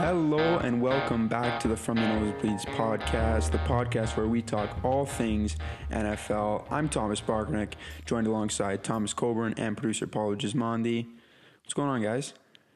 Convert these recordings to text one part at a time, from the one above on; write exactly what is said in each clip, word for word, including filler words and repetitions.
Hello and welcome back to the From the Nosebleeds podcast, the podcast where we talk all things N F L. I'm Thomas Barkernick, joined alongside Thomas Coburn and producer Paulo Gismondi. What's going on, guys?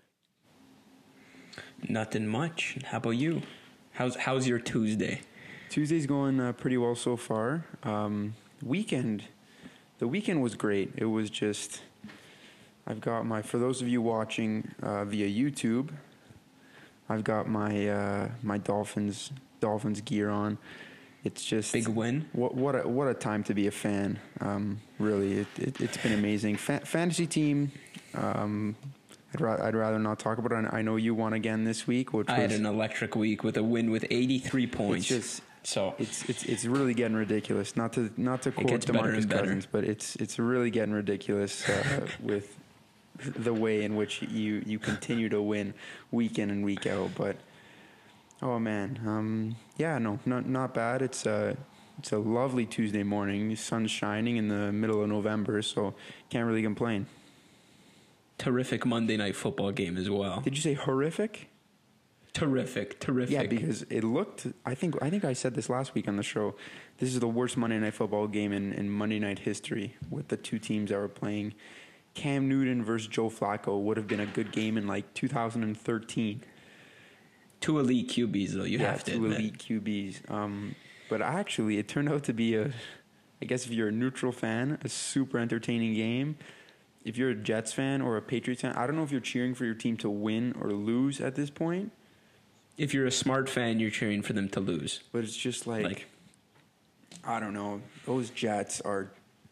Nothing much. How about you? How's how's your Tuesday? Tuesday's going uh, pretty well so far. Um, weekend, the weekend was great. It was just, I've got my, for those of you watching uh, via YouTube, I've got my uh, my Dolphins Dolphins gear on. It's just big win. What what a, what a time to be a fan. Um, really, it, it it's been amazing. Fa- fantasy team. Um, I'd, ra- I'd rather not talk about it. I know you won again this week. Which I was, had an electric week with a win with eighty-three points. It's just so it's it's it's really getting ridiculous. Not to not to quote DeMarcus Cousins, but it's it's really getting ridiculous uh, with the way in which you, you continue to win week in and week out. But oh man, um, yeah, no, not not bad. It's a it's a lovely Tuesday morning. The sun's shining in the middle of November, so can't really complain. Terrific Monday night football game as well. Did you say horrific? Terrific, terrific. Yeah, because it looked. I think I think I said this last week on the show. This is the worst Monday night football game in, in Monday night history with the two teams that were playing. Cam Newton versus Joe Flacco would have been a good game in like two thousand thirteen. Two elite Q Bs though, you yeah, have to two admit. elite Q Bs. Um, but actually, it turned out to be a. I guess if you're a neutral fan, a super entertaining game. If you're a Jets fan or a Patriots fan, I don't know if you're cheering for your team to win or lose at this point. If you're a smart fan, you're cheering for them to lose. But it's just like, like I don't know. Those Jets are.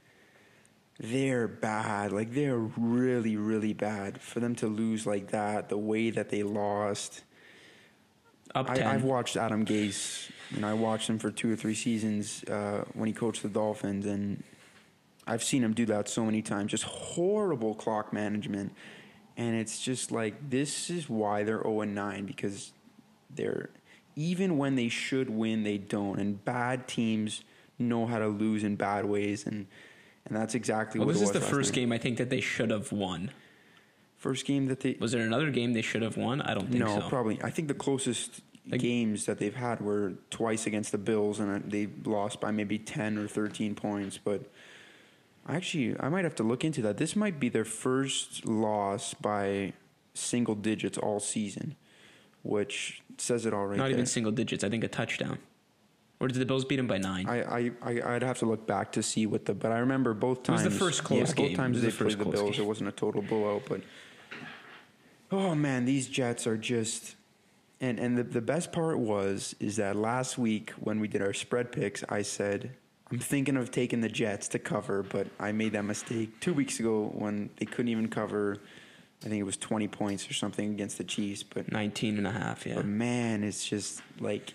They're bad. Like, they're really, really bad. For them to lose like that, the way that they lost. Up I, ten. I've watched Adam Gase. You know, I watched him for two or three seasons uh, when he coached the Dolphins, and I've seen him do that so many times. Just horrible clock management. And it's just like, this is why they're oh and nine, because they're, even when they should win, they don't. And bad teams know how to lose in bad ways, and And that's exactly well, what it was. This is the first night. game I think that they should have won. First game that they... Was there another game they should have won? I don't think no, so. No, probably. I think the closest like, games that they've had were twice against the Bills, and they lost by maybe ten or thirteen points. But actually, I might have to look into that. This might be their first loss by single digits all season, which says it all right Not there. even single digits. I think a touchdown. Or did the Bills beat them by nine? I, I, I'd have to look back to see what the... But I remember both times... It was the first close yeah, game. Both times it they the played the Bills, game. It wasn't a total blowout, but... Oh, man, these Jets are just... And and the, the best part was, is that last week when we did our spread picks, I said, I'm thinking of taking the Jets to cover, but I made that mistake two weeks ago when they couldn't even cover... I think it was twenty points or something against the Chiefs, but... nineteen and a half, yeah. But, man, it's just, like...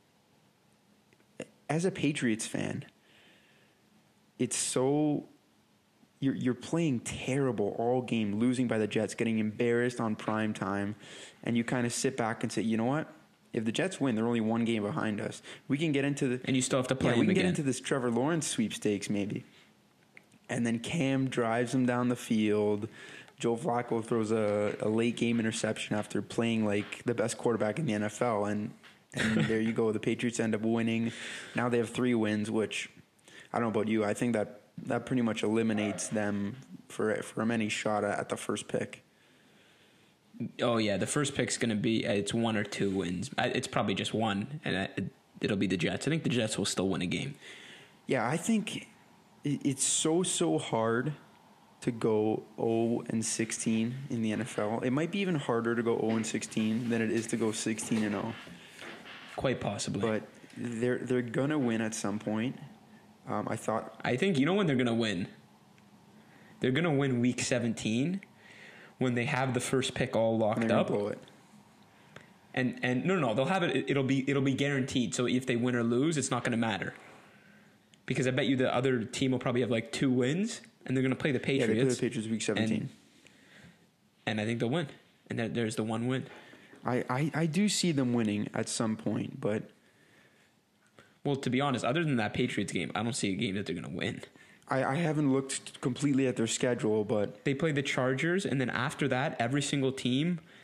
As a Patriots fan, it's so you're you're playing terrible all game, losing by the Jets, getting embarrassed on prime time, and you kind of sit back and say, you know what? If the Jets win, they're only one game behind us. We can get into the and you still have to play. Yeah, them we can again. get into this Trevor Lawrence sweepstakes maybe, and then Cam drives him down the field. Joe Flacco throws a, a late game interception after playing like the best quarterback in the N F L, and. And there you go. The Patriots end up winning. Now they have three wins, which I don't know about you. I think that that pretty much eliminates them for from any shot at the first pick. Oh yeah, the first pick's going to be it's one or two wins. It's probably just one, and it'll be the Jets. I think the Jets will still win a game. Yeah, I think it's so so hard to go oh and sixteen in the N F L. It might be even harder to go oh and sixteen than it is to go sixteen and oh. Quite possibly, but they're they're gonna win at some point. Um, I thought. I think you know when they're gonna win. They're gonna win Week seventeen when they have the first pick all locked and up. Blow it. And and no no they'll have it. It'll be it'll be guaranteed. So if they win or lose, it's not gonna matter. Because I bet you the other team will probably have like two wins, and they're gonna play the Patriots. Yeah, they play the Patriots Week seventeen. And, and I think they'll win. And there, there's the one win. I, I, I do see them winning at some point, but... Well, to be honest, other than that Patriots game, I don't see a game that they're going to win. I, I haven't looked completely at their schedule, but... They play the Chargers, and then after that, every single team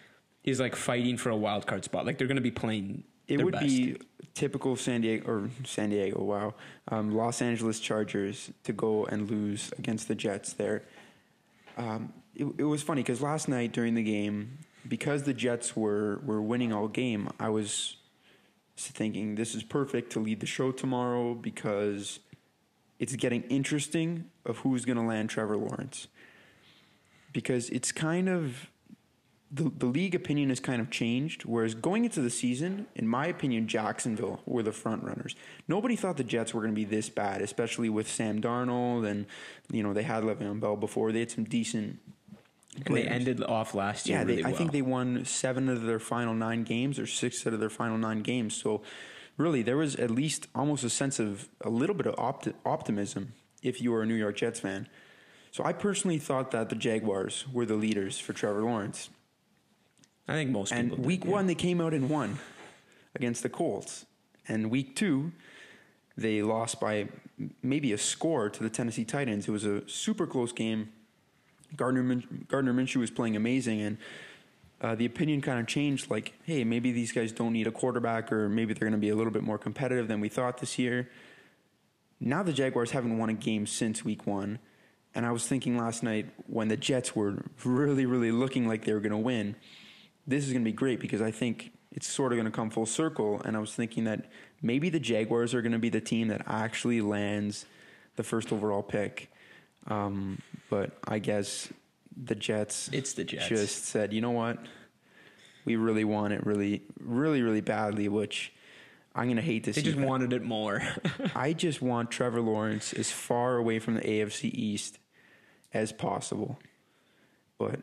is like fighting for a wild card spot. Like they're going to be playing. It their would best. be typical San Diego or San Diego. Wow, um, Los Angeles Chargers to go and lose against the Jets there. Um, it, it was funny because last night during the game, because the Jets were were winning all game, I was thinking this is perfect to lead the show tomorrow because it's getting interesting of who's going to land Trevor Lawrence. Because it's kind of the the league opinion has kind of changed. Whereas going into the season, in my opinion, Jacksonville were the front runners. Nobody thought the Jets were going to be this bad, especially with Sam Darnold and you know they had Le'Veon Bell before. They had some decent. And players. they ended off last year. Yeah, really they, I well. think they won seven of their final nine games, or six out of their final nine games. So, really, there was at least almost a sense of a little bit of opti- optimism if you were a New York Jets fan. So, I personally thought that the Jaguars were the leaders for Trevor Lawrence. I think most and people. week did, yeah. one, they came out and won against the Colts, and week two, they lost by maybe a score to the Tennessee Titans. It was a super close game. Gardner Min- Gardner Minshew was playing amazing, and uh, the opinion kind of changed. Like, hey, maybe these guys don't need a quarterback, or maybe they're going to be a little bit more competitive than we thought this year. Now the Jaguars haven't won a game since week one, and I was thinking last night when the Jets were really, really looking like they were going to win, this is going to be great because I think it's sort of going to come full circle. And I was thinking that maybe the Jaguars are going to be the team that actually lands the first overall pick. Um, but I guess the Jets, It's the Jets. just said, you know what? We really want it really, really, really badly, which I'm going to hate to They see. just that. wanted it more. I just want Trevor Lawrence as far away from the A F C East as possible. But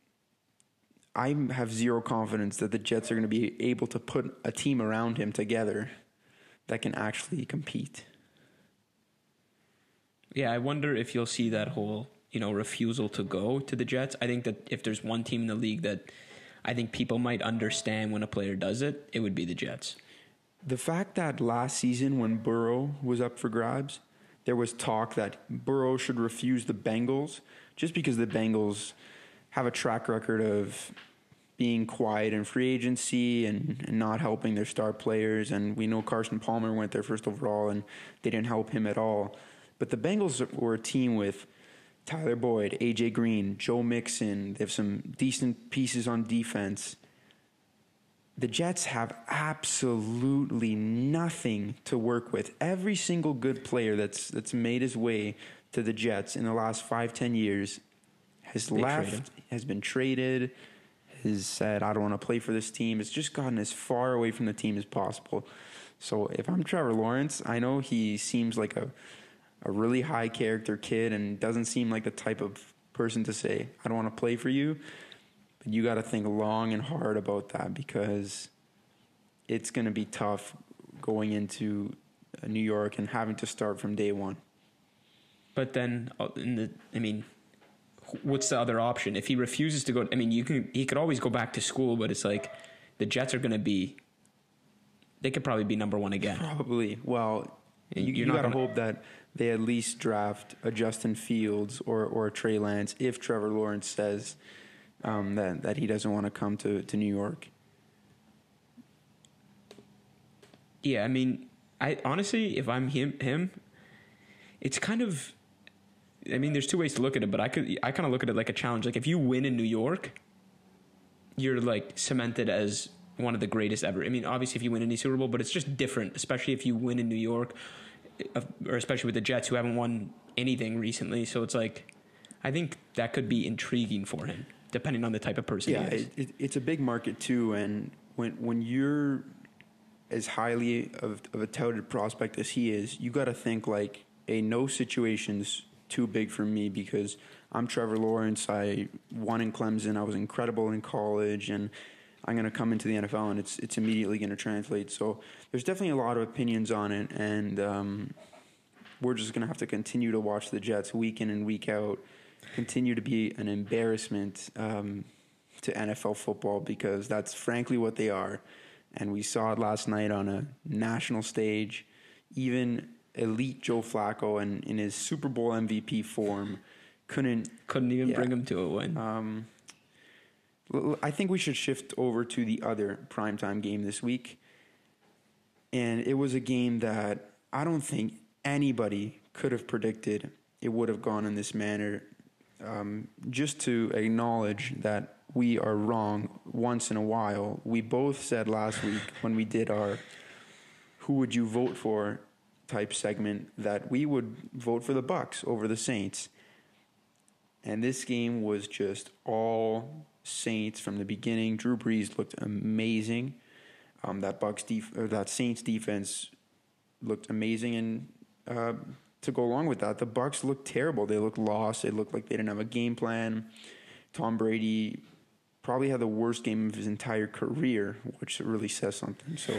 I have zero confidence that the Jets are going to be able to put a team around him together that can actually compete. Yeah, I wonder if you'll see that whole, you know, refusal to go to the Jets. I think that if there's one team in the league that I think people might understand when a player does it, it would be the Jets. The fact that last season when Burrow was up for grabs, there was talk that Burrow should refuse the Bengals just because the Bengals have a track record of being quiet in free agency and, and not helping their star players. And we know Carson Palmer went there first overall and they didn't help him at all. But the Bengals were a team with Tyler Boyd, A J Green, Joe Mixon. They have some decent pieces on defense. The Jets have absolutely nothing to work with. Every single good player that's that's made his way to the Jets in the last five, ten years has They left, traded. has been traded, has said, I don't want to play for this team. It's just gotten as far away from the team as possible. So if I'm Trevor Lawrence, I know he seems like a a really high character kid and doesn't seem like the type of person to say, I don't want to play for you. But you got to think long and hard about that because it's going to be tough going into New York and having to start from day one. But then, uh, in the, I mean, what's the other option? If he refuses to go, I mean, you can. He could always go back to school, but it's like the Jets are going to be. They could probably be number one again. Probably. Well, you, You're you not got to gonna- hope that they at least draft a Justin Fields or, or a Trey Lance if Trevor Lawrence says um, that, that he doesn't want to come to, to New York. Yeah, I mean, I honestly, if I'm him, him, it's kind of. I mean, there's two ways to look at it, but I could, I kind of look at it like a challenge. Like if you win in New York, you're like cemented as one of the greatest ever. I mean, obviously, if you win any Super Bowl, but it's just different, especially if you win in New York, or especially with the Jets who haven't won anything recently. So it's like, I think that could be intriguing for him, depending on the type of person Yeah, he is. it, it, it's a big market too, and when when you're as highly of, of a touted prospect as he is, you got to think like, a no situation's too big for me because I'm Trevor Lawrence. I won in Clemson. I was incredible in college, and I'm going to come into the N F L, and it's it's immediately going to translate. So there's definitely a lot of opinions on it, and um, we're just going to have to continue to watch the Jets week in and week out, continue to be an embarrassment um, to N F L football because that's frankly what they are. And we saw it last night on a national stage. Even elite Joe Flacco and in his Super Bowl M V P form couldn't Couldn't even yeah. bring him to a win. um, L- I think we should shift over to the other primetime game this week. And it was a game that I don't think anybody could have predicted it would have gone in this manner. Um, just to acknowledge that we are wrong once in a while, we both said last week when we did our "Who would you vote for?" type segment that we would vote for the Bucks over the Saints. And this game was just all Saints from the beginning. Drew Brees looked amazing. Um, that Bucks def- or that Saints defense looked amazing, and uh, to go along with that, the Bucks looked terrible. They looked lost. They looked like they didn't have a game plan. Tom Brady probably had the worst game of his entire career, which really says something. So,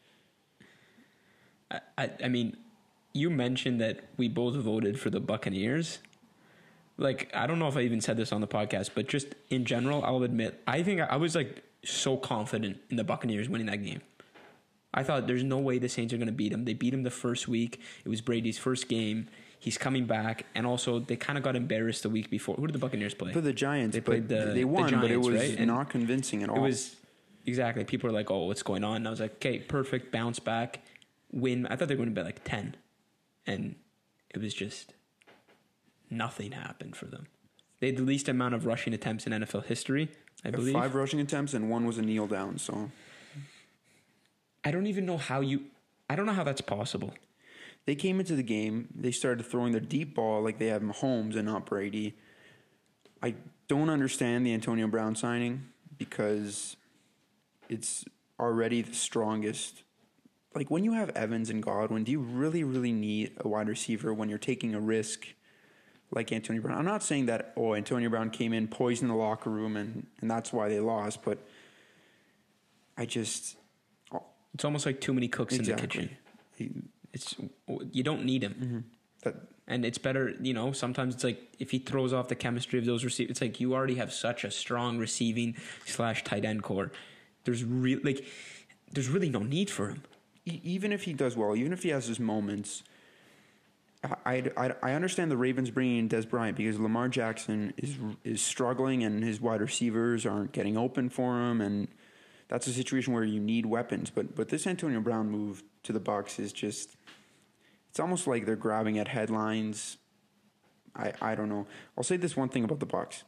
I, I, I mean, you mentioned that we both voted for the Buccaneers. Like, I don't know if I even said this on the podcast, but just in general, I'll admit, I think I was like so confident in the Buccaneers winning that game. I thought there's no way the Saints are going to beat him. They beat him the first week. It was Brady's first game. He's coming back, and also they kind of got embarrassed the week before. Who did the Buccaneers play? For the Giants, they played the they won, the Giants, but it was right? And not convincing at all. It was exactly. People were like, "Oh, what's going on?" And I was like, "Okay, perfect, bounce back, win." I thought they were going to be like ten, and it was just nothing happened for them. They had the least amount of rushing attempts in N F L history, I believe. Five rushing attempts, and one was a kneel down. So I don't even know how you. I don't know how that's possible. They came into the game. They started throwing their deep ball like they have Mahomes and not Brady. I don't understand the Antonio Brown signing because it's already the strongest. Like, when you have Evans and Godwin, do you really, really need a wide receiver when you're taking a risk like Antonio Brown? I'm not saying that, oh, Antonio Brown came in, poisoned the locker room, and, and that's why they lost, but I just... Oh, it's almost like too many cooks exactly. in the kitchen. He, It's you don't need him, mm-hmm. that, and it's better. You know, sometimes it's like if he throws off the chemistry of those receivers, it's like you already have such a strong receiving slash tight end core. There's real like, there's really no need for him. Even if he does well, even if he has his moments, I, I, I understand the Ravens bringing in Des Bryant because Lamar Jackson is is struggling and his wide receivers aren't getting open for him, and that's a situation where you need weapons. But but this Antonio Brown move to the Bucs is just, it's almost like they're grabbing at headlines. I, I don't know. I'll say this one thing about the Bucs.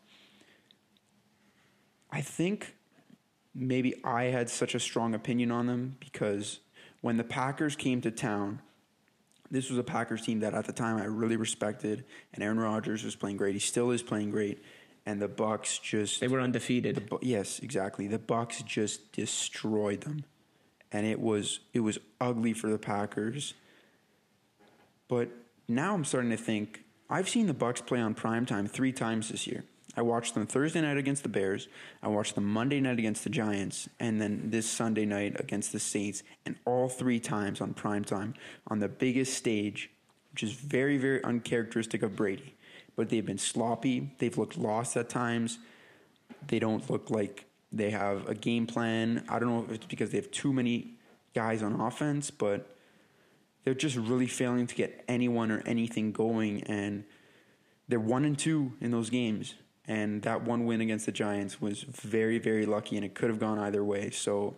I think maybe I had such a strong opinion on them because when the Packers came to town, this was a Packers team that at the time I really respected, and Aaron Rodgers was playing great. He still is playing great. And the Bucs just... They were undefeated. The, yes, exactly. The Bucs just destroyed them. And it was it was ugly for the Packers. But now I'm starting to think, I've seen the Bucs play on primetime three times this year. I watched them Thursday night against the Bears. I watched them Monday night against the Giants. And then this Sunday night against the Saints. And all three times on primetime on the biggest stage, which is very, very uncharacteristic of Brady. But they've been sloppy. They've looked lost at times. They don't look like they have a game plan. I don't know if it's because they have too many guys on offense, but they're just really failing to get anyone or anything going. And they're one and two in those games. And that one win against the Giants was very, very lucky, and it could have gone either way. So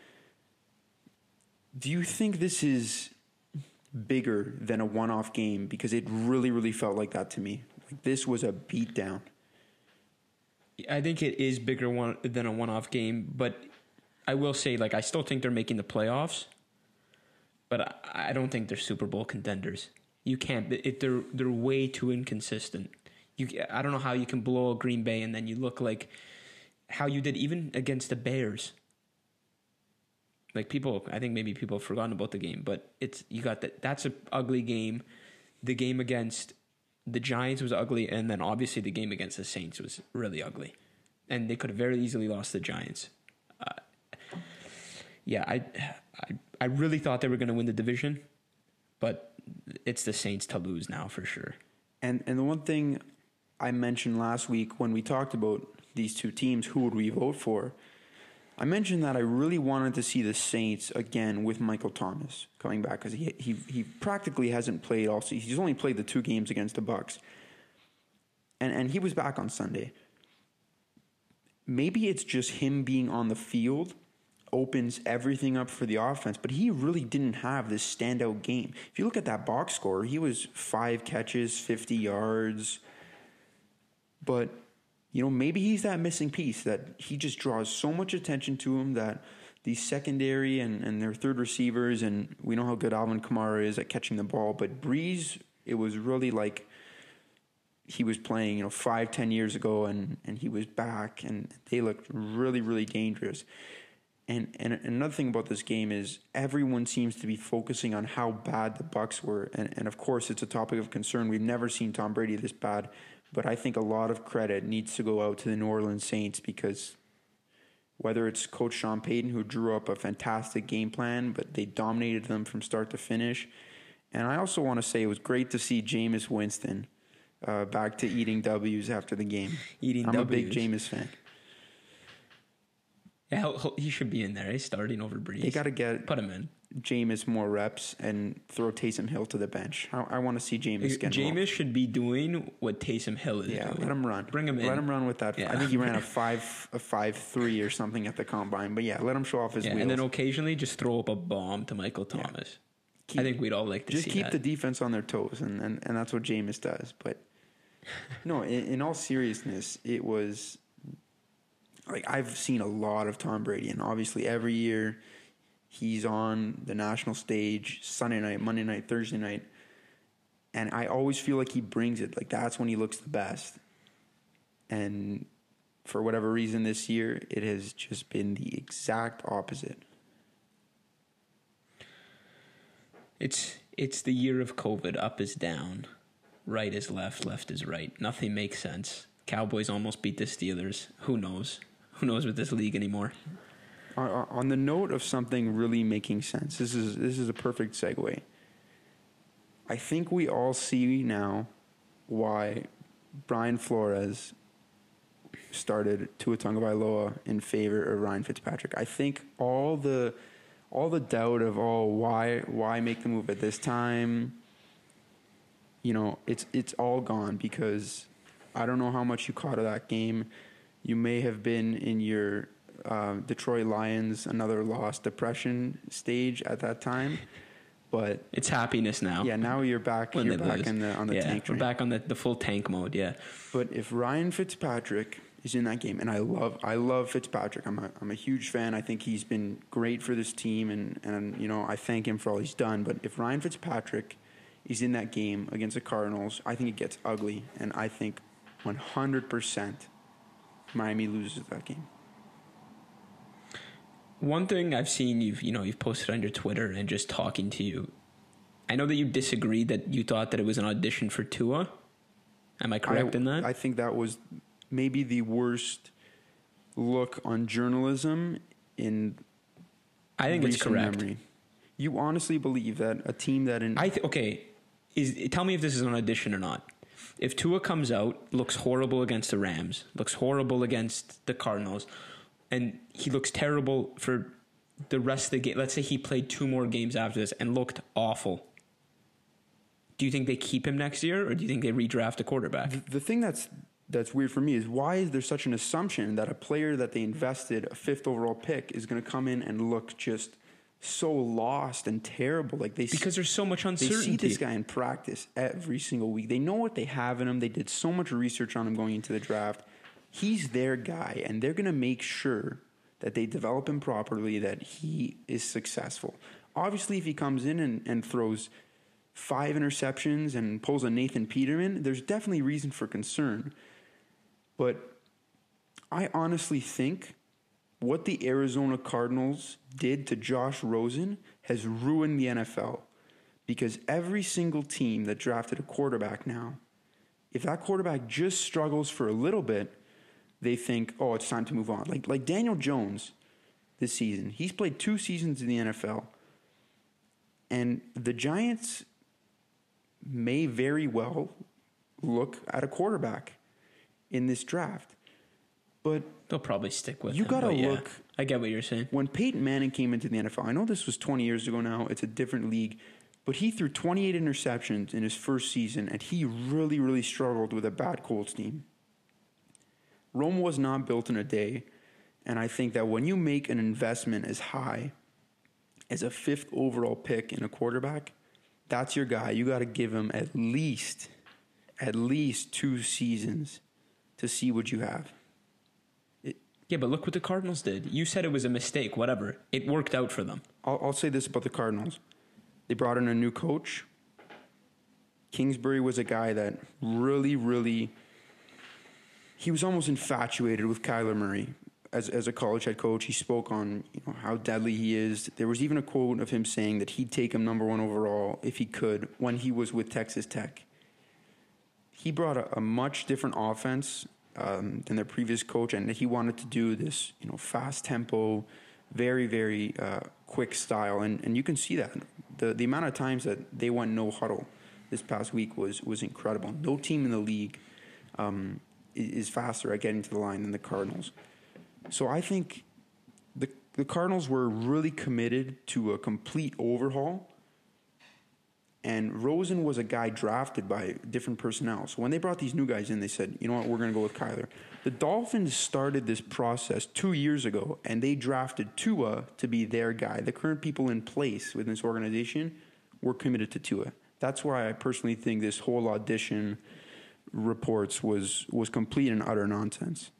do you think this is bigger than a one-off game? Because it really, really felt like that to me. Like, this was a beatdown. I think it is bigger one than a one-off game, but I will say, like, I still think they're making the playoffs, but I, I don't think they're Super Bowl contenders. You can't. It, they're they're way too inconsistent. You, I don't know how you can blow a Green Bay and then you look like how you did even against the Bears. Like, people, I think maybe people have forgotten about the game, but it's you got that. That's an ugly game. The game against the Giants was ugly, and then obviously the game against the Saints was really ugly, and they could have very easily lost the Giants. Uh, yeah, I, I, I really thought they were going to win the division, but it's the Saints to lose now for sure. And and the one thing I mentioned last week when we talked about these two teams, who would we vote for? I mentioned that I really wanted to see the Saints again with Michael Thomas coming back because he, he he practically hasn't played all season. He's only played the two games against the Bucs, and and he was back on Sunday. maybe it's just him being on the field opens everything up for the offense, but he really didn't have this standout game. If you look at that box score, he was five catches, fifty yards. But, you know, maybe he's that missing piece that he just draws so much attention to him that these secondary and, and their third receivers, and we know how good Alvin Kamara is at catching the ball, but Breeze, it was really like he was playing, you know, five, ten years ago, and, and he was back, and they looked really, really dangerous. And and another thing about this game is everyone seems to be focusing on how bad the Bucs were. And, and of course, it's a topic of concern. We've never seen Tom Brady this bad. But I think a lot of credit needs to go out to the New Orleans Saints, because whether it's Coach Sean Payton, who drew up a fantastic game plan, but they dominated them from start to finish. And I also want to say it was great to see Jameis Winston uh, back to eating W's after the game. Eating I'm W's. a big Jameis fan. Yeah, he'll- he'll- he should be in there. He's starting over Breeze. They got to get Put him in. Jameis more reps and throw Taysom Hill to the bench. I, I want to see Jameis get Jameis involved. should be doing what Taysom Hill is Yeah, doing. let him run. Bring him in. Let him run with that. Yeah. I think he ran a five a five three or something at the combine. But yeah, let him show off his Yeah, wheels. and then occasionally just throw up a bomb to Michael Thomas. Keep- I think we'd all like to just see keep that. the defense on their toes, and, and, and that's what Jameis does. But no, in, in all seriousness, it was like I've seen a lot of Tom Brady, and obviously every year he's on the national stage, Sunday night, Monday night, Thursday night, and I always feel like he brings it. Like that's when he looks the best. And for whatever reason this year, it has just been the exact opposite. It's it's the year of COVID. Up is down, right is left, left is right. Nothing makes sense. Cowboys almost beat the Steelers. Who knows? Who knows with this league anymore? On- On the note of something really making sense, this is this is a perfect segue. I think we all see now why Brian Flores started Tua Tagovailoa in favor of Ryan Fitzpatrick. I think all the all the doubt of oh why why make the move at this time, you know, it's it's all gone, because I don't know how much you caught of that game. You may have been in your uh, Detroit Lions another loss depression stage at that time, but It's happiness now. yeah, now you're back. When You're they back lose. in the on the yeah, tank we're train. back on the, the full tank mode. Yeah, But if Ryan Fitzpatrick is in that game, and I love I love Fitzpatrick. I'm a I'm a huge fan. I think he's been great for this team, and and you know I thank him for all he's done. But if Ryan Fitzpatrick is in that game against the Cardinals, I think it gets ugly, and I think one hundred percent Miami loses that game. one thing I've seen you've you know you've posted on your Twitter and just talking to you. I know that you disagreed, that you thought that it was an audition for Tua. Am I correct I, in that? I think that was maybe the worst look on journalism in I think it's recent correct. memory. You honestly believe that a team that in I th- okay. Is tell me if this is an audition or not. If Tua comes out, looks horrible against the Rams, looks horrible against the Cardinals, and he looks terrible for the rest of the game. Let's say he played two more games after this and looked awful. Do you think they keep him next year, or do you think they redraft a quarterback? The, the thing that's that's weird for me is why is there such an assumption that a player that they invested a fifth overall pick is going to come in and look just so lost and terrible? Like they Because there's so much they uncertainty. see this guy in practice every single week. They know what they have in him. They did so much research on him going into the draft. He's their guy, and they're going to make sure that they develop him properly, that he is successful. Obviously, if he comes in and, and throws five interceptions and pulls a Nathan Peterman, there's definitely reason for concern. But I honestly think what the Arizona Cardinals did to Josh Rosen has ruined the N F L. Because every single team that drafted a quarterback now, if that quarterback just struggles for a little bit, they think, oh, it's time to move on. Like like Daniel Jones this season. He's played two seasons in the N F L. And the Giants may very well look at a quarterback in this draft. But They'll probably stick with You him. gotta but yeah, look- I get what you're saying. when Peyton Manning came into the N F L, I know this was twenty years ago now, it's a different league, but he threw twenty-eight interceptions in his first season, and he really, really struggled with a bad Colts team. Rome was not built in a day. And I think that when you make an investment as high as a fifth overall pick in a quarterback, that's your guy. You got to give him at least, at least two seasons to see what you have. It, Yeah, but look what the Cardinals did. You said it was a mistake, whatever. It worked out for them. I'll, I'll say this about the Cardinals. They brought in a new coach. Kingsbury was a guy that really, really, he was almost infatuated with Kyler Murray. As as a college head coach, he spoke on, you know, how deadly he is. There was even a quote of him saying that he'd take him number one overall if he could when he was with Texas Tech. He brought a, a much different offense um, than their previous coach, and he wanted to do this, you know, fast tempo, very very uh, quick style, and and you can see that the the amount of times that they went no huddle this past week was was incredible. No team in the league um, is faster at getting to the line than the Cardinals. So I think the the Cardinals were really committed to a complete overhaul, and Rosen was a guy drafted by different personnel. So when they brought these new guys in, they said, you know what, we're going to go with Kyler. The Dolphins started this process two years ago, and they drafted Tua to be their guy. The current people in place within this organization were committed to Tua. That's why I personally think this whole audition reports was was complete and utter nonsense.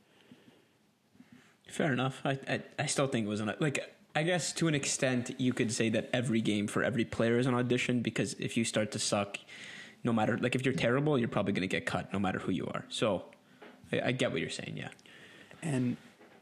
Fair enough. I, I I still think it was an like I guess to an extent you could say that every game for every player is an audition, because if you start to suck, no matter like if you're terrible, you're probably going to get cut no matter who you are. So I, I get what you're saying, yeah. And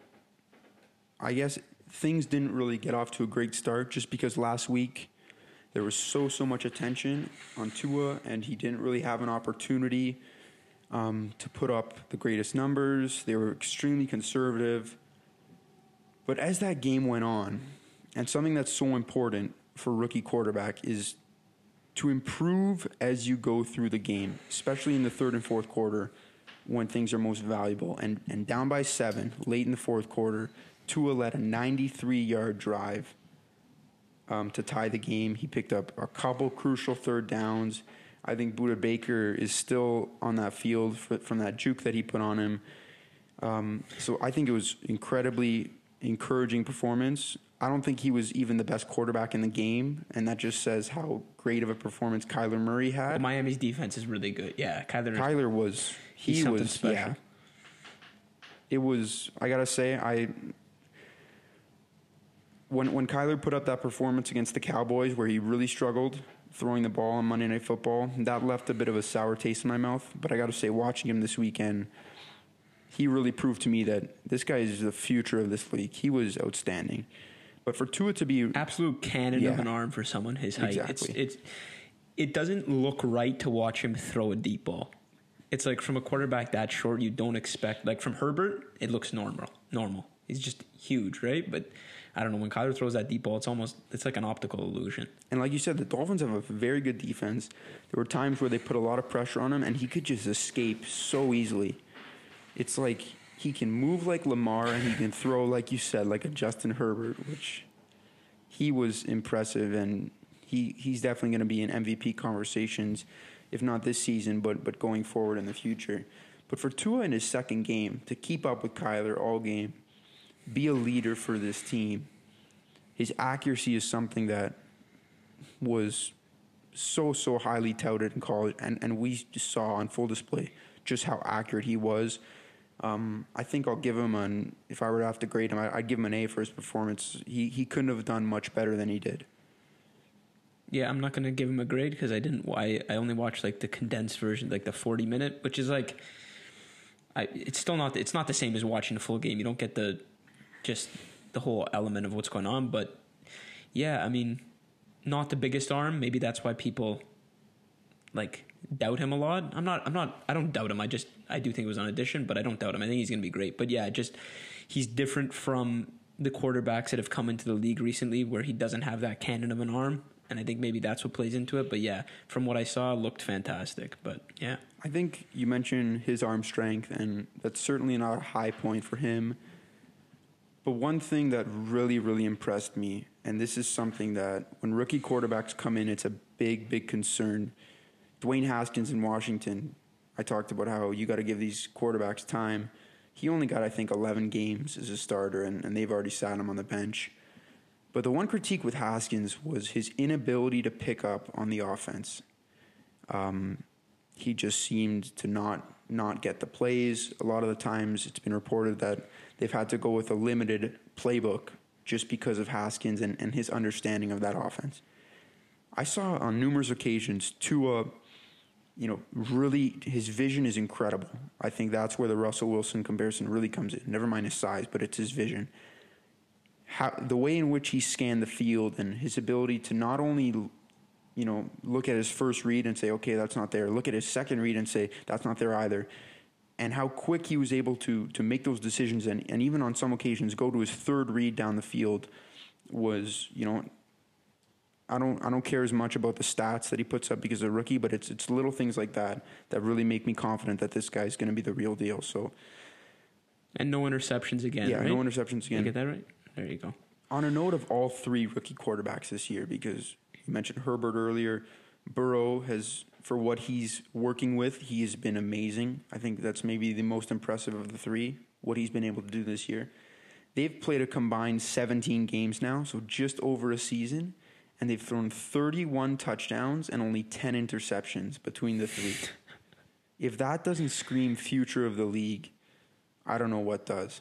I guess things didn't really get off to a great start just because last week there was so so much attention on Tua, and he didn't really have an opportunity um, to put up the greatest numbers. They were extremely conservative. But as that game went on, and something that's so important for a rookie quarterback is to improve as you go through the game, especially in the third and fourth quarter when things are most valuable. And and down by seven, late in the fourth quarter, Tua led a ninety-three-yard drive um, to tie the game. He picked up a couple crucial third downs. I think Budda Baker is still on that field for, from that juke that he put on him. Um, so I think it was incredibly encouraging performance. I don't think he was even the best quarterback in the game, and that just says how great of a performance Kyler Murray had. Well, Miami's defense is really good. Yeah, Kyler. Kyler was he he's something was special. Yeah. It was. I gotta say, I when when Kyler put up that performance against the Cowboys, where he really struggled throwing the ball on Monday Night Football, that left a bit of a sour taste in my mouth. But I gotta say, watching him this weekend, he really proved to me that this guy is the future of this league. He was outstanding. But for Tua to be absolute cannon yeah, of an arm for someone his height, exactly. it's it's it doesn't look right to watch him throw a deep ball. It's like from a quarterback that short, you don't expect. Like from Herbert, it looks normal. Normal. He's just huge, right? But I don't know, when Kyler throws that deep ball, it's almost it's like an optical illusion. And like you said, the Dolphins have a very good defense. There were times where they put a lot of pressure on him, and he could just escape so easily. It's like he can move like Lamar, and he can throw, like you said, like a Justin Herbert, which he was impressive, and he, he's definitely going to be in M V P conversations, if not this season, but but going forward in the future. But for Tua in his second game, to keep up with Kyler all game, be a leader for this team, his accuracy is something that was so, so highly touted in college, and, and we just saw on full display just how accurate he was. Um, I think I'll give him an, if I were to have to grade him, I'd give him an A for his performance. He he couldn't have done much better than he did. Yeah, I'm not going to give him a grade because I didn't. I, I only watched like the condensed version, like the forty minute, which is like, I it's still not it's not the same as watching the full game. You don't get the just the whole element of what's going on. But yeah, I mean, not the biggest arm. Maybe that's why people like doubt him a lot. I'm not. I'm not. I don't doubt him. I just I do think it was an audition, but I don't doubt him. I think he's going to be great. But yeah, just he's different from the quarterbacks that have come into the league recently, where he doesn't have that cannon of an arm. And I think maybe that's what plays into it. But yeah, from what I saw, it looked fantastic. But yeah. I think you mentioned his arm strength, and that's certainly not a high point for him. But one thing that really, really impressed me, and this is something that when rookie quarterbacks come in, it's a big, big concern. Dwayne Haskins in Washington, I talked about how you got to give these quarterbacks time. he only got, I think, eleven games as a starter, and, and they've already sat him on the bench. But the one critique with Haskins was his inability to pick up on the offense. Um, he just seemed to not not get the plays. A lot of the times it's been reported that they've had to go with a limited playbook just because of Haskins and, and his understanding of that offense. I saw on numerous occasions Tua, you know, really, his vision is incredible. I think that's where the Russell Wilson comparison really comes in. Never mind his size, but it's his vision. How, the way in which he scanned the field and his ability to not only, you know, look at his first read and say, okay, that's not there. Look at his second read and say, that's not there either. And how quick he was able to to make those decisions and, and even on some occasions go to his third read down the field was, you know, I don't I don't care as much about the stats that he puts up because he's a rookie, but it's it's little things like that that really make me confident that this guy's going to be the real deal. So, and no interceptions again. Yeah, right? no interceptions again. Did I get that right? There you go. On a note of all three rookie quarterbacks this year, because you mentioned Herbert earlier, Burrow has, for what he's working with, he has been amazing. I think that's maybe the most impressive of the three, what he's been able to do this year. They've played a combined seventeen games now, so just over a season, and they've thrown thirty-one touchdowns and only ten interceptions between the three. If that doesn't scream future of the league, I don't know what does.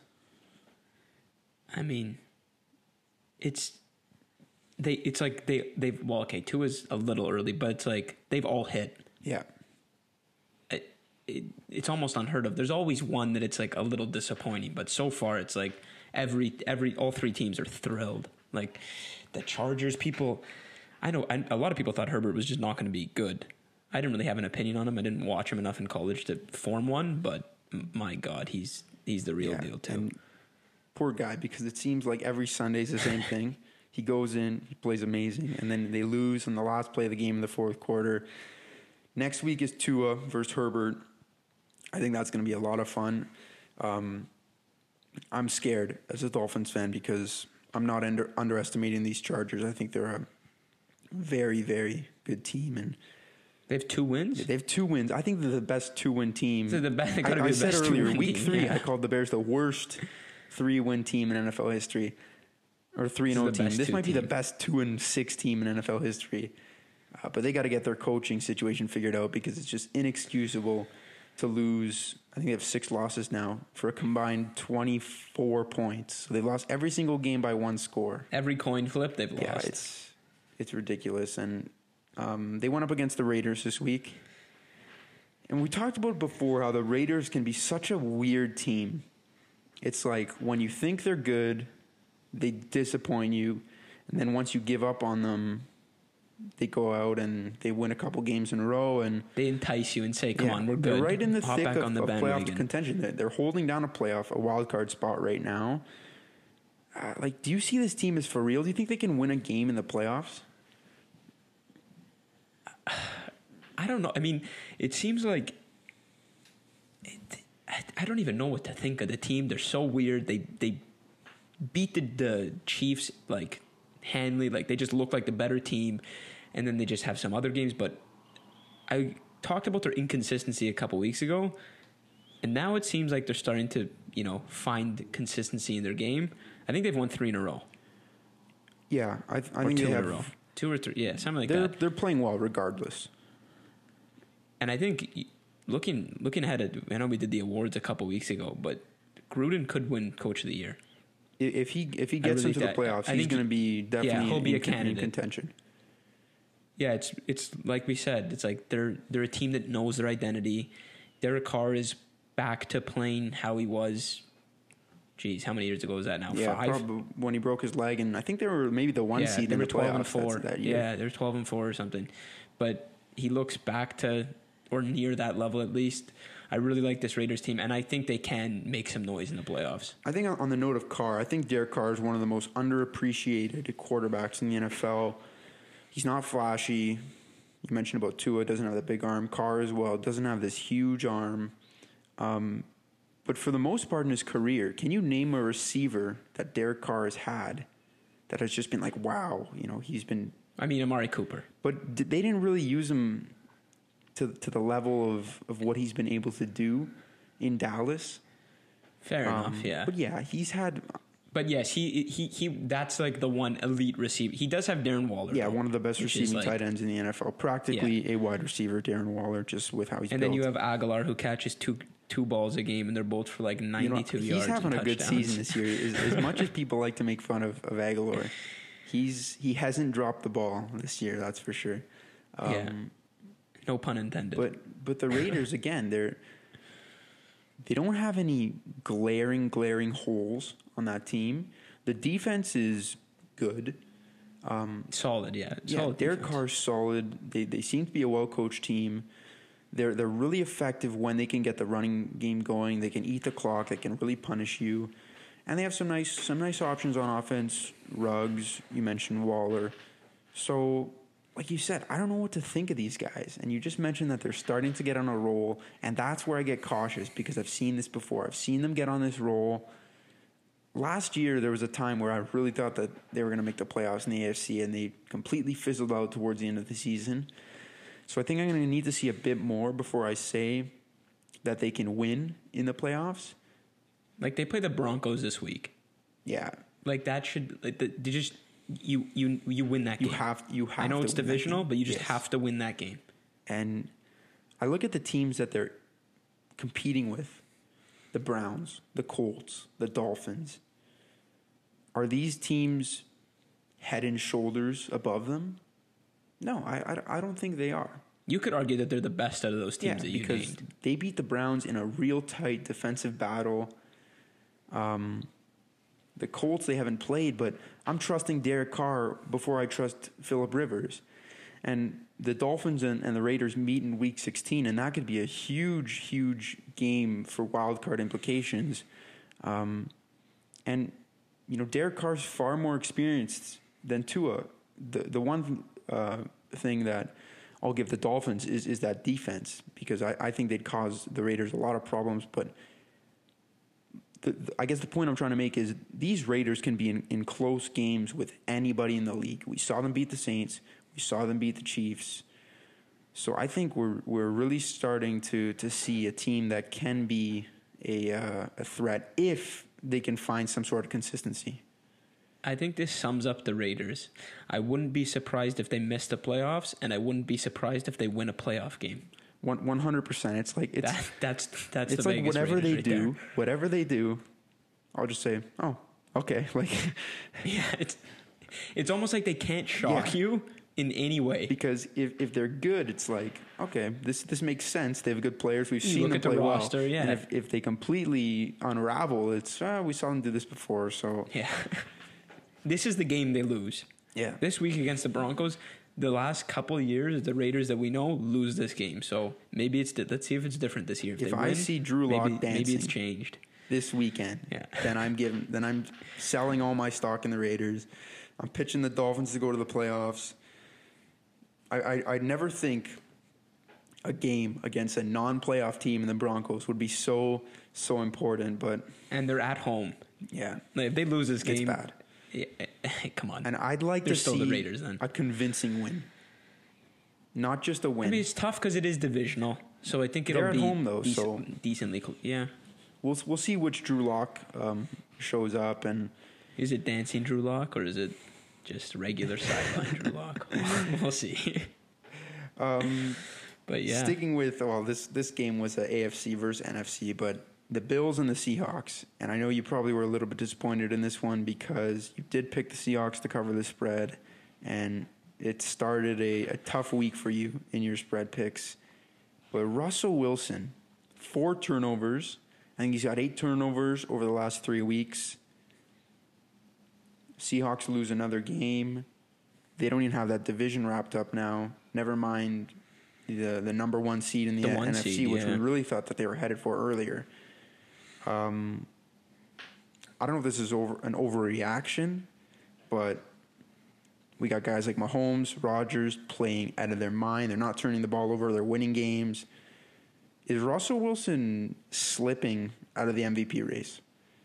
I mean, it's they. It's like they they've well, okay, two is a little early, but it's like they've all hit. Yeah, it, it, it's almost unheard of. There's always one that it's like a little disappointing, but so far it's like every every all three teams are thrilled. Like the Chargers, people, I know I, a lot of people thought Herbert was just not going to be good. I didn't really have an opinion on him. I didn't watch him enough in college to form one, but my God, he's he's the real yeah, deal too. And poor guy, because it seems like every Sunday's the same thing. He goes in, he plays amazing, and then they lose in the last play of the game in the fourth quarter. Next week is Tua versus Herbert. I think that's going to be a lot of fun. Um, I'm scared as a Dolphins fan because I'm not under, underestimating these Chargers. I think they're a very, very good team, and they have two wins. They have two wins. I think they're the best two-win team. So the best, I, be I the said best earlier, week team, three, yeah. I called the Bears the worst three-win team in N F L history, or three and zero team. This might be team. the best two and six team in N F L history, uh, but they got to get their coaching situation figured out because it's just inexcusable to lose. I think they have six losses now for a combined twenty-four points. So they've lost every single game by one score. Every coin flip they've lost. Yeah, it's it's ridiculous, and um, they went up against the Raiders this week. And we talked about before how the Raiders can be such a weird team. It's like when you think they're good, they disappoint you. And then once you give up on them, they go out and they win a couple games in a row. And they entice you and say, come yeah, on, we're good. They're right in the Hop thick back of, on the of playoff contention. They're, they're holding down a playoff, a wild card spot right now. Uh, like, do you see this team as for real? Do you think they can win a game in the playoffs? I don't know. I mean, it seems like it, I don't even know what to think of the team. They're so weird. They they beat the, the Chiefs like handily. Like they just look like the better team, and then they just have some other games. But I talked about their inconsistency a couple weeks ago, and now it seems like they're starting to you know find consistency in their game. I think they've won three in a row. Yeah, I, I or think two they in have. a row. Two or three, yeah, something like they're, that. They're playing well regardless. And I think looking looking ahead at, I know we did the awards a couple weeks ago, but Gruden could win Coach of the Year. If he if he gets really into the that- playoffs, I he's think going to be definitely yeah, he'll be in, a candidate. in contention. Yeah, it's it's like we said, it's like they're they're a team that knows their identity. Derek Carr is back to playing how he was. Geez, how many years ago was that now? Yeah, Five. probably when he broke his leg, and I think they were maybe the one yeah, seed they in were the twelve playoffs and four that year. Yeah, they were twelve and four or something. But he looks back to or near that level at least. I really like this Raiders team, and I think they can make some noise in the playoffs. I think on the note of Carr, I think Derek Carr is one of the most underappreciated quarterbacks in the N F L. He's not flashy. You mentioned about Tua, doesn't have that big arm. Carr as well doesn't have this huge arm. Um, but for the most part in his career, can you name a receiver that Derek Carr has had that has just been like, wow, you know, he's been... I mean, Amari Cooper. But did, they didn't really use him to to the level of, of what he's been able to do in Dallas. Fair Um, enough. Yeah. But yeah, he's had But yes, he he he. That's like the one elite receiver. He does have Darren Waller. yeah though, one of the best which is receiving like- tight ends in the N F L. Practically a wide receiver, Darren Waller, just with how he's And built. then you have Aguilar, who catches two two balls a game, and they're both for like You know, ninety-two he's yards. having and a good touchdowns. season this year. As, as much as people like to make fun of, of Aguilar, he's he hasn't dropped the ball this year. That's for sure. Um, Yeah. No pun intended. But but the Raiders again, they're they don't have any glaring glaring holes on that team. The defense is good. Um, solid, yeah. yeah, Solid Derek defense. Carr's solid. They they seem to be a well coached team. They're they're really effective when they can get the running game going. They can eat the clock. They can really punish you, and they have some nice some nice options on offense. Ruggs, you mentioned Waller. So, like you said, I don't know what to think of these guys. And you just mentioned that they're starting to get on a roll, and that's where I get cautious because I've seen this before. I've seen them get on this roll. Last year, there was a time where I really thought that they were going to make the playoffs in the A F C, and they completely fizzled out towards the end of the season. So I think I'm going to need to see a bit more before I say that they can win in the playoffs. Like they play the Broncos this week. Yeah, Like that should like the, they just you you you win that you game. have you have. I know to it's win that divisional, game. but you just Yes. have to win that game. And I look at the teams that they're competing with: the Browns, the Colts, the Dolphins. Are these teams head and shoulders above them? No, I, I, I don't think they are. You could argue that they're the best out of those teams Yeah, that you because named. they beat the Browns in a real tight defensive battle. Um, the Colts they haven't played, but I'm trusting Derek Carr before I trust Phillip Rivers. And the Dolphins and, and the Raiders meet in Week sixteen, and that could be a huge, huge game for wild card implications. Um, and you know, Derek Carr's far more experienced than Tua. The the one uh, thing that I'll give the Dolphins is is that defense, because I, I think they'd cause the Raiders a lot of problems. But the, the, I guess the point I'm trying to make is these Raiders can be in, in close games with anybody in the league. We saw them beat the Saints. We saw them beat the Chiefs. So I think we're we're really starting to to see a team that can be a uh, a threat if they can find some sort of consistency. I think this sums up the Raiders. I wouldn't be surprised if they miss the playoffs, and I wouldn't be surprised if they win a playoff game. One one hundred percent. It's like it's That, that's that's it's the like Vegas whatever Raiders they right do, there. whatever they do, I'll just say, oh, okay. Like Yeah, it's it's almost like they can't shock Yeah. you in any way. because if if they're good, it's like okay, this this makes sense. They have good players. We've You seen look them at the play roster, well. yeah. And if if they completely unravel, it's ah, we saw them do this before. So Yeah. This is the game they lose. yeah, This week against the Broncos, the last couple of years, the Raiders that we know lose this game. So maybe it's di- let's see if it's different this year. If, If they I win, see Drew Lock maybe, maybe it's dancing. changed. this weekend, Yeah. then I'm giving then I'm selling all my stock in the Raiders. I'm pitching the Dolphins to go to the playoffs. I I I'd never think a game against a non-playoff team in the Broncos would be so so important, but And they're at home. yeah, Like, if they lose this it's game, bad. yeah, come on. And I'd like They're to still see the Raiders then. a convincing win, not just a win. I mean, it's tough because it is divisional. So I think it'll They're at be home, though, dec- so- decently close. Yeah. we'll we'll see which Drew Lock um, shows up, and Is it dancing Drew Lock or is it just regular sideline Drew Lock? We'll see. um, But yeah. sticking with well, this this game was a A F C versus N F C, but the Bills and the Seahawks, and I know you probably were a little bit disappointed in this one because you did pick the Seahawks to cover the spread, and it started a, a tough week for you in your spread picks. But Russell Wilson, four turnovers. I think he's got eight turnovers over the last three weeks. Seahawks lose another game. They don't even have that division wrapped up now. Never mind the the number one seed in the, The one N F C, seed, which we yeah. really thought that they were headed for earlier. Um, I don't know if this is over an overreaction, but we got guys like Mahomes, Rodgers playing out of their mind. They're not turning the ball over. They're winning games. Is Russell Wilson slipping out of the M V P race?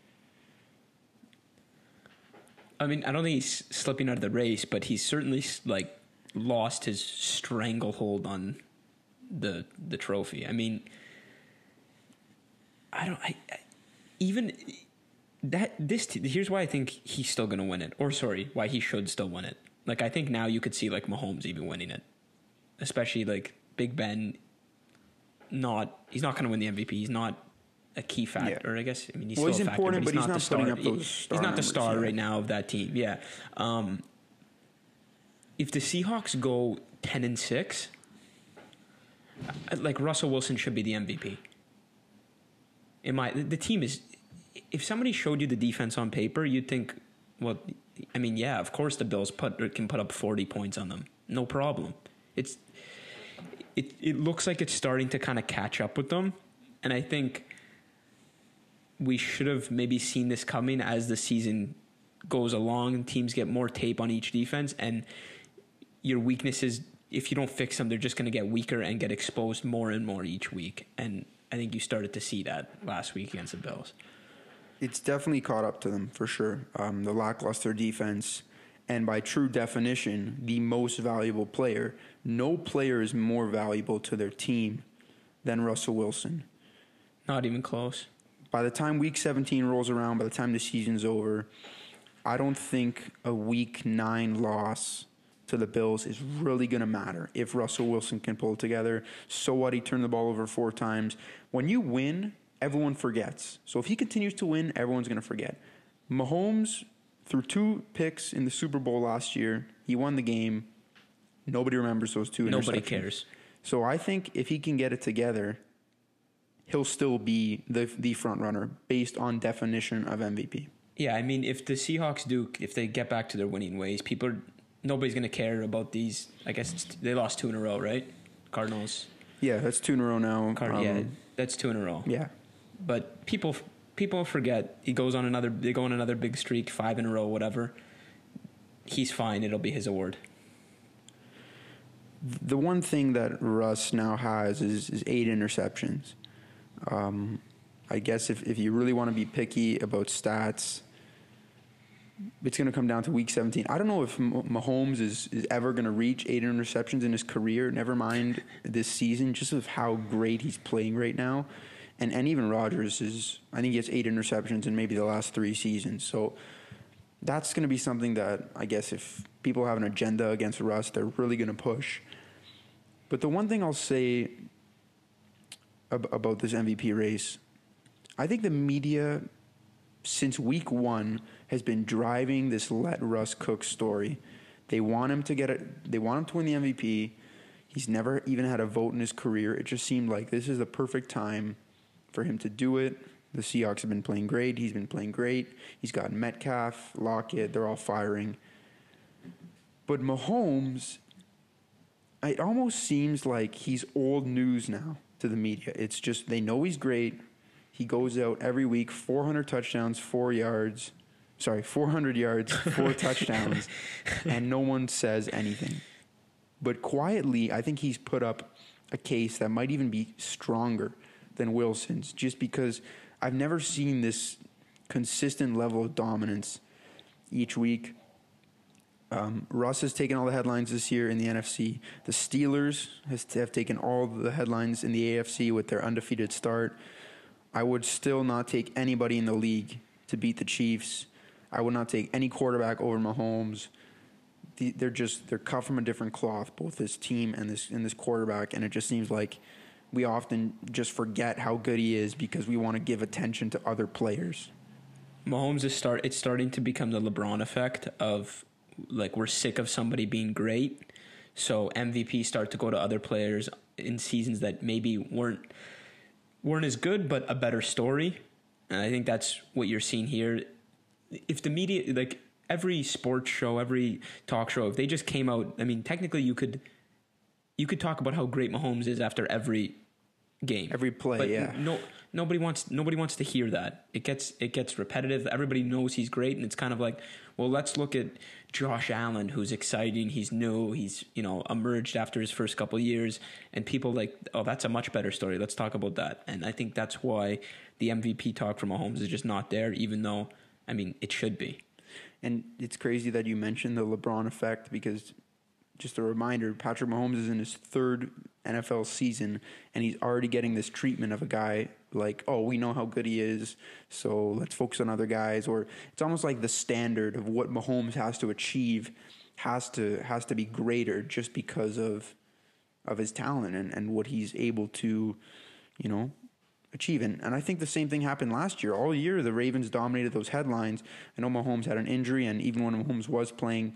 I mean, I don't think he's slipping out of the race, but he's certainly like lost his stranglehold on the the trophy. I mean, I don't. I, I even that this t- here's why I think he's still going to win it. Or sorry, why he should still win it. Like I think now you could see like Mahomes even winning it, especially like Big Ben. Not he's not going to win the M V P. He's not a key factor. Yeah. I guess I mean he's well, still he's a factor, important, but he's, but not, he's the not star. putting up those star He's not numbers, the star yeah. right now of that team. Yeah. Um, if the Seahawks go ten and six, like Russell Wilson should be the M V P. In my the team is, if somebody showed you the defense on paper, you'd think, well, I mean, yeah, of course the Bills put can put up forty points on them, no problem. It's it it looks like it's starting to kind of catch up with them, and I think we should have maybe seen this coming as the season goes along and teams get more tape on each defense, and your weaknesses, if you don't fix them, they're just going to get weaker and get exposed more and more each week. And I think you started to see that last week against the Bills. It's definitely caught up to them, for sure. Um, the lackluster defense, and by true definition, the most valuable player. No player is more valuable to their team than Russell Wilson. Not even close. By the time Week seventeen rolls around, by the time the season's over, I don't think a Week nine loss to the Bills is really going to matter if Russell Wilson can pull it together. So what? He turned the ball over four times. When you win, everyone forgets. So if he continues to win, everyone's going to forget. Mahomes threw two picks in the Super Bowl last year. He won the game. Nobody remembers those two interceptions. Nobody cares. So I think if he can get it together, he'll still be the the front runner based on definition of M V P. Yeah, I mean, if the Seahawks do, if they get back to their winning ways, people are, nobody's going to care about these. I guess it's, they lost two in a row, right? Cardinals. Yeah, that's two in a row now. Card, um, yeah, that's two in a row. Yeah. But people people forget. He goes on another. They go on another big streak, five in a row, whatever. He's fine. It'll be his award. The one thing that Russ now has is, is eight interceptions. Um, I guess if, if you really want to be picky about stats, it's going to come down to Week seventeen. I don't know if Mahomes is, is ever going to reach eight interceptions in his career, never mind this season, just of how great he's playing right now. And, and even Rodgers is, I think he has eight interceptions in maybe the last three seasons. So that's going to be something that I guess if people have an agenda against Russ, they're really going to push. But the one thing I'll say ab- about this M V P race, I think the media since week one has been driving this let Russ cook story. They want him to get it. They want him to win the M V P. He's never even had a vote in his career. It just seemed like this is the perfect time for him to do it. The Seahawks have been playing great. He's been playing great. He's got Metcalf, Lockett. They're all firing. But Mahomes, it almost seems like he's old news now to the media. It's just they know he's great. He goes out every week, four hundred touchdowns, four yards. Sorry, four hundred yards, four touchdowns, and no one says anything. But quietly, I think he's put up a case that might even be stronger than Wilson's, just because I've never seen this consistent level of dominance each week. Um, Russ has taken all the headlines this year in the N F C. The Steelers has, have taken all the headlines in the A F C with their undefeated start. I would still not take anybody in the league to beat the Chiefs. I would not take any quarterback over Mahomes. The, they're just they're cut from a different cloth, both this team and this and this quarterback. And it just seems like we often just forget how good he is because we want to give attention to other players. Mahomes is start. It's starting to become the LeBron effect of like we're sick of somebody being great, so M V P start to go to other players in seasons that maybe weren't. weren't as good, but a better story. And I think that's what you're seeing here. If the media, like every sports show, every talk show, if they just came out, I mean, technically you could, you could talk about how great Mahomes is after every game, every play. But yeah, no, nobody wants, nobody wants to hear that. It gets, it gets repetitive. Everybody knows he's great, and it's kind of like, well, let's look at Josh Allen, who's exciting. He's new. He's, you know, emerged after his first couple of years, and people like, oh, that's a much better story. Let's talk about that. And I think that's why the M V P talk from Mahomes is just not there, even though, I mean, it should be. And it's crazy that you mentioned the LeBron effect because, just a reminder, Patrick Mahomes is in his third N F L season, and he's already getting this treatment of a guy like, oh, we know how good he is, so let's focus on other guys. Or it's almost like the standard of what Mahomes has to achieve has to has to be greater just because of of his talent and, and what he's able to, you know, achieve. And, and I think the same thing happened last year. All year, the Ravens dominated those headlines. I know Mahomes had an injury, and even when Mahomes was playing,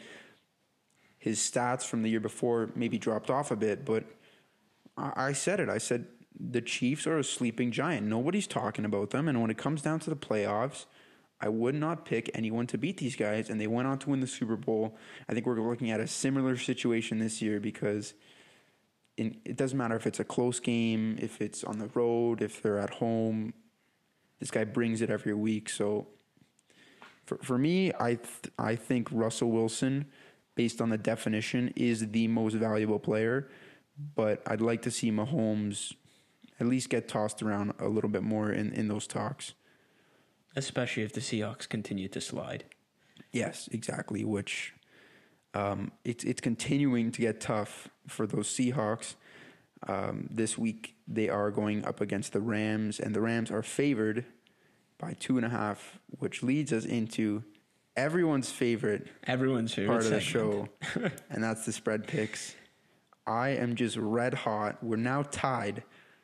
his stats from the year before maybe dropped off a bit. But I, I said it. I said the Chiefs are a sleeping giant. Nobody's talking about them. And when it comes down to the playoffs, I would not pick anyone to beat these guys. And they went on to win the Super Bowl. I think we're looking at a similar situation this year because in, it doesn't matter if it's a close game, if it's on the road, if they're at home. This guy brings it every week. So for for me, I th- I think Russell Wilson, based on the definition, is the most valuable player. But I'd like to see Mahomes at least get tossed around a little bit more in, in those talks. Especially if the Seahawks continue to slide. Yes, exactly, which um, it's it's continuing to get tough for those Seahawks. Um, this week they are going up against the Rams, and the Rams are favored by two and a half, which leads us into everyone's favorite Everyone's favorite part of the segment. show, and that's the spread picks. I am just red hot. We're now tied.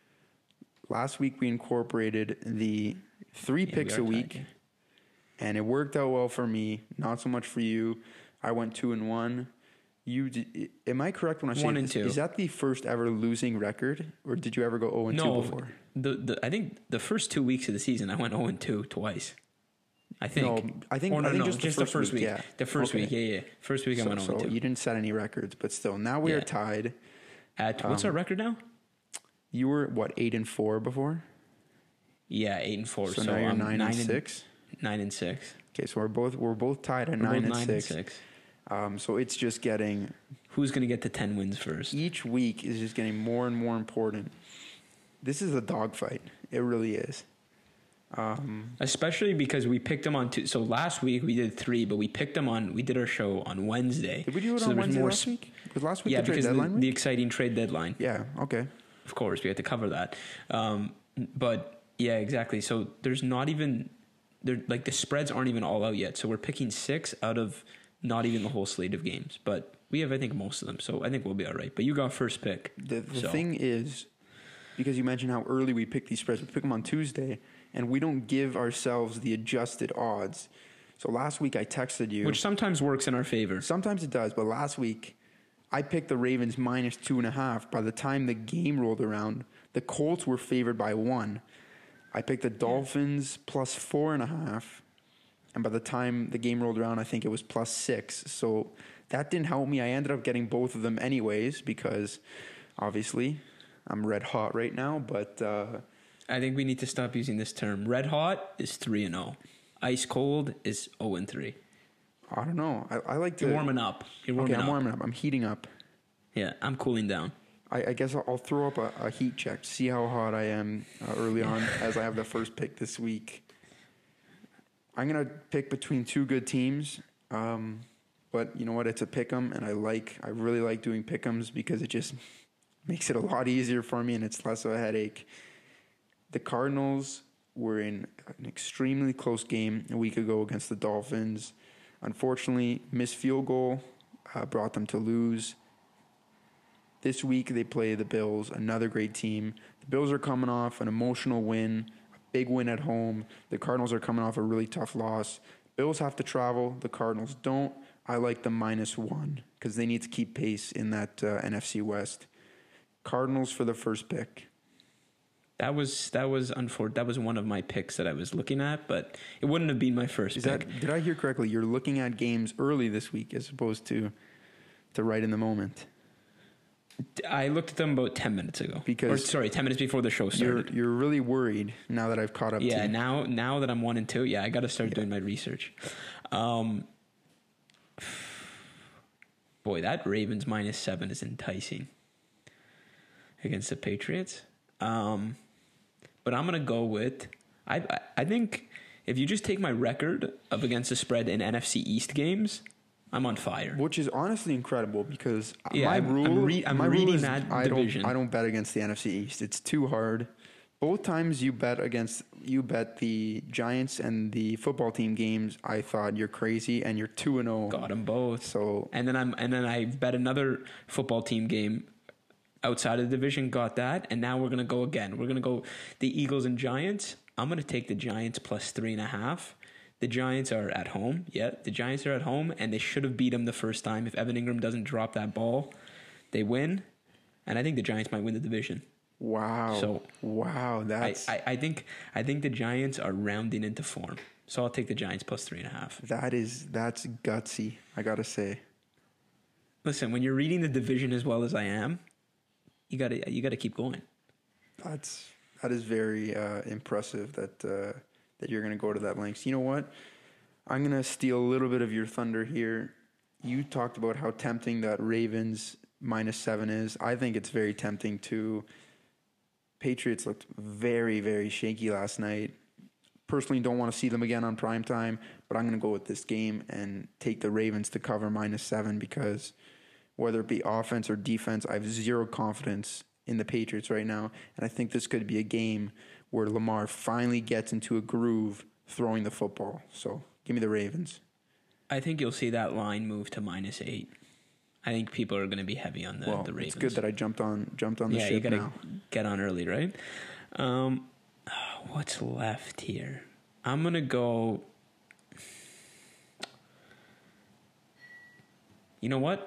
Last week we incorporated the three Yeah, picks we a are week, tied, and it worked out well for me. Not so much for you. I went two and one. You did, am I correct when I say One and this? two. Is that the first ever losing record, or did you ever go zero and No, two before? the, the I think the first two weeks of the season I went zero and two twice. I think. No, I think- Or no, I think no, just the first week, week. yeah. The first Okay. week, yeah, yeah. First week I So, went zero so and two. you didn't set any records, but still, now we Yeah. are tied. At what's um, our record now? You were what eight and four before, Yeah, eight and four. so, So, now you're I'm nine, and six. Nine and six. Okay, so we're both we're both tied at We're nine, both and, nine six. and six. Um, so it's just getting Who's gonna get to ten wins first? each week is just getting more and more important. This is a dogfight. It really is. Um, Especially because we picked them on two. So last week we did three, but we picked them on. We did our show on Wednesday. did we do it so on there was Wednesday more last sp- week? Was last week Yeah, the trade because the, deadline the week? exciting trade deadline. Yeah. Okay. Of course, we had to cover that. Um, but yeah, exactly. So there's not even there like the spreads aren't even all out yet. So we're picking six out of not even the whole slate of games, but we have I think most of them. So I think we'll be all right. But you got first pick. The, the So- thing is, because you mentioned how early we pick these spreads, we pick them on Tuesday, and we don't give ourselves the adjusted odds. So last week I texted you. which sometimes works in our favor. Sometimes it does, but last week I picked the Ravens minus two and a half. By the time the game rolled around, the Colts were favored by one. I picked the Dolphins plus four and a half, and by the time the game rolled around, I think it was plus six. So that didn't help me. I ended up getting both of them anyways because obviously I'm red hot right now. But uh, I think we need to stop using this term. Red hot is three and zero. Ice cold is zero and three. I don't know. I, I like to. You're warming up. You're warming okay, I'm up. warming up. I'm heating up. Yeah, I'm cooling down. I, I guess I'll, I'll throw up a, a heat check to see how hot I am uh, early on as I have the first pick this week. I'm going to pick between two good teams. Um, but you know what? It's a pick 'em, and I like, I really like doing pick 'ems because it just makes it a lot easier for me and it's less of a headache. The Cardinals were in an extremely close game a week ago against the Dolphins. Unfortunately, missed field goal uh, brought them to lose. This week they play the Bills, another great team. The Bills are coming off an emotional win, a big win at home. The Cardinals are coming off a really tough loss. Bills have to travel. The Cardinals don't. I like the minus one because they need to keep pace in that uh, N F C West. Cardinals for the first pick. That was that was unfor- That was one of my picks that I was looking at, but it wouldn't have been my first Is pick. that? Did I hear correctly? You're looking at games early this week as opposed to to right in the moment. I looked at them about ten minutes ago. Because or sorry, ten minutes before the show You're started. you're really worried now that I've caught up Yeah, to you. now now that I'm one and two, yeah, I got to start doing my research. Um, boy, that Ravens minus seven is enticing against the Patriots. Um, but I'm gonna go with I I- I think if you just take my record of against the spread in N F C East games, I'm on fire. Which is honestly incredible because Yeah, my I'm- rule, I'm re- I'm my rule reading is that I division. don't, I don't bet against the N F C East. It's too hard. Both times you bet against you bet the Giants and the football team games, I thought you're crazy, and you're two and zero. Got them both. So and then I'm and then I bet another football team game outside of the division. Got that, and now we're gonna go again. We're gonna go the Eagles and Giants. I'm gonna take the Giants plus three and a half. The Giants are at home. Yeah, the Giants are at home, and they should have beat them the first time. If Evan Ingram doesn't drop that ball, they win, and I think the Giants might win the division. wow, So wow, that's I, I, I think I think the Giants are rounding into form. So I'll take the Giants plus three and a half. that is that's gutsy. I gotta say. Listen, when you're reading the division as well as I am, you gotta you gotta keep going. That's that is very uh, impressive that uh, that you're going to go to that lengths. You know what? I'm going to steal a little bit of your thunder here. You talked about how tempting that Ravens minus seven is. I think it's very tempting too. Patriots looked very, very shaky last night. Personally, don't want to see them again on prime time, but I'm going to go with this game and take the Ravens to cover minus seven because whether it be offense or defense, I have zero confidence in the Patriots right now, and I think this could be a game where Lamar finally gets into a groove throwing the football. So give me the Ravens. I think you'll see that line move to minus eight. I think people are going to be heavy on the, well, the Ravens. It's good that I jumped on jumped on the yeah, ship you got to now. get on early, right? Um, what's left here? I'm going to go... You know what?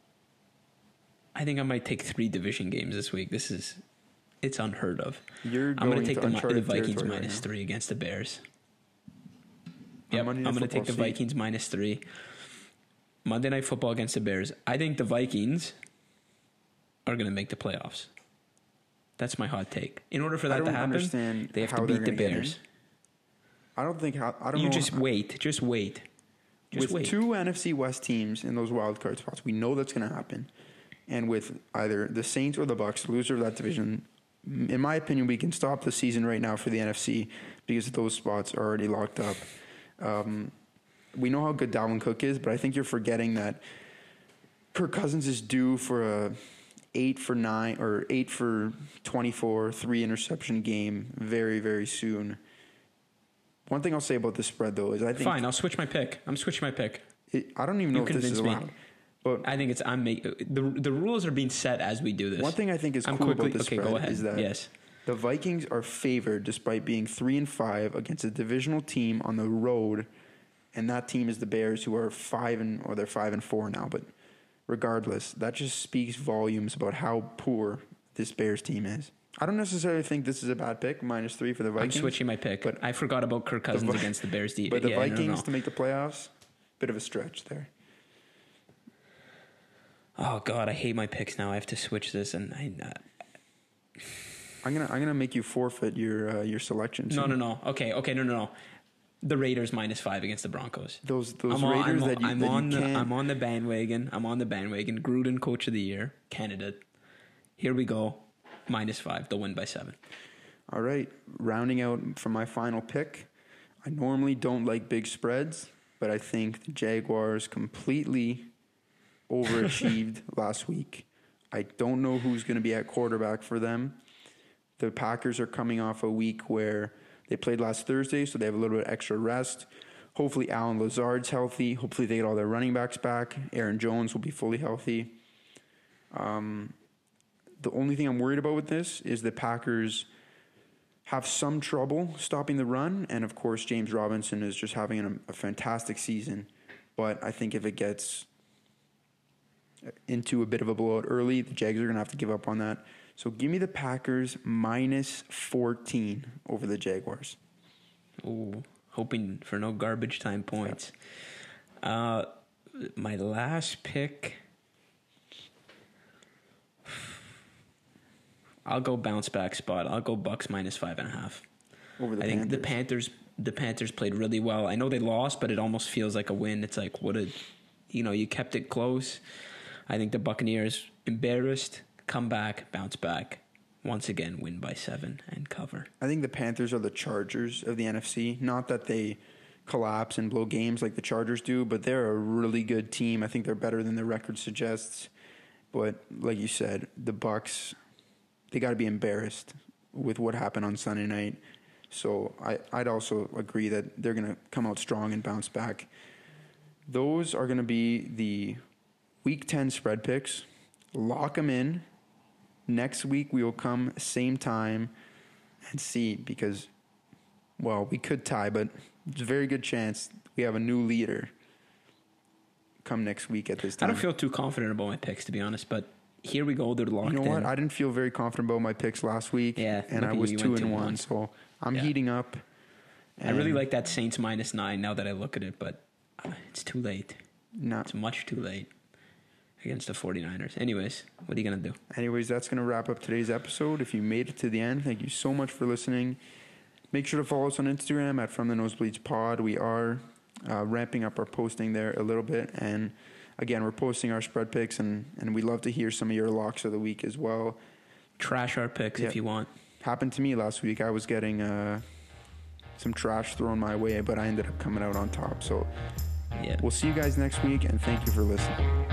I think I might take three division games this week. This is, it's unheard of. You're I'm going going to take to the, the uncharted Vikings territory right minus now. three against the Bears. On Yep, Monday I'm Night going to take the Football, see? Vikings minus three. Monday Night Football against the Bears. I think the Vikings are going to make the playoffs. That's my hot take. In order for I that don't to happen, understand they have how to they're beat the gonna get in. Bears. I don't think how I don't You know. just how- wait. Just wait. Just with wait. two N F C West teams in those wild card spots, we know that's going to happen. And with either the Saints or the Bucks, loser of that division, in my opinion, we can stop the season right now for the N F C because those spots are already locked up. Um, we know how good Dalvin Cook is, but I think you're forgetting that Kirk Cousins is due for a eight for nine or eight for twenty-four, three interception game very, very soon. One thing I'll say about this spread though is I think Fine, I'll switch my pick. I'm switching my pick. it, I don't even know You if this is convinced me. allowed. But I think it's I'm make, the the rules are being set as we do this. one thing I think is I'm cool quickly about this okay. spread Go ahead. is that Yes. the Vikings are favored despite being three and five against a divisional team on the road, and that team is the Bears, who are five and or they're five and four now. But regardless, that just speaks volumes about how poor this Bears team is. I don't necessarily think this is a bad pick, minus three for the I'm Vikings. switching my pick. but I forgot about Kirk Cousins Vi- against the Bears. De- But the yeah, no, no, Vikings no. to make the playoffs, bit of a stretch there. Oh God, I hate my picks now. I have to switch this, and I. Uh, I'm gonna I'm gonna make you forfeit your uh, your selection. no, soon. no, no. Okay, okay, no, no, no. The Raiders minus five against the Broncos. Those those I'm on, Raiders I'm on, that you, I'm that on you the can't. I'm on the bandwagon. I'm on the bandwagon. Gruden, Coach of the Year, candidate. Here we go. Minus five. They'll win by seven. All right, rounding out for my final pick. I normally don't like big spreads, but I think the Jaguars completely overachieved last week. I don't know who's going to be at quarterback for them. The Packers are coming off a week where they played last Thursday, so they have a little bit extra rest. Hopefully, Alan Lazard's healthy. Hopefully, they get all their running backs back. Aaron Jones will be fully healthy. Um, the only thing I'm worried about with this is the Packers have some trouble stopping the run, and of course, James Robinson is just having a, a fantastic season. But I think if it gets into a bit of a blowout early, the Jags are going to have to give up on that. So give me the Packers minus fourteen over the Jaguars. Ooh, hoping for no garbage time points. Uh, my last pick. I'll go bounce back spot. I'll go Bucks minus five and a half. Over the I think Panthers. the Panthers. The Panthers played really well. I know they lost, but it almost feels like a win. It's like what a, you know, you kept it close. I think the Buccaneers embarrassed, come back, bounce back, once again win by seven and cover. I think the Panthers are the Chargers of the N F C. Not that they collapse and blow games like the Chargers do, but they're a really good team. I think they're better than their record suggests. But like you said, the Bucks, they got to be embarrassed with what happened on Sunday night. So I, I'd also agree that they're going to come out strong and bounce back. Those are going to be the Week ten spread picks. Lock them in. Next week we will come same time and see, because, well, we could tie, but there's a very good chance we have a new leader come next week at this time. I don't feel too confident about my picks, to be honest, but here we go. They're locked in. You know what? I didn't feel very confident about my picks last week. Yeah, and look I at was you, you two went and two and one, one. so I'm Yeah. heating up. I really like that Saints minus nine now that I look at it, but uh, it's too late. Not. It's much too late against the 49ers. Anyways, what are you going to do? Anyways, that's going to wrap up today's episode. If you made it to the end, thank you so much for listening. Make sure to follow us on Instagram at From the Nosebleeds Pod. We are uh, ramping up our posting there a little bit. And again, we're posting our spread picks, and, and we'd love to hear some of your locks of the week as well. Trash our picks Yeah. if you want. Happened to me last week. I was getting uh, some trash thrown my way, but I ended up coming out on top. So Yeah. we'll see you guys next week, and thank you for listening.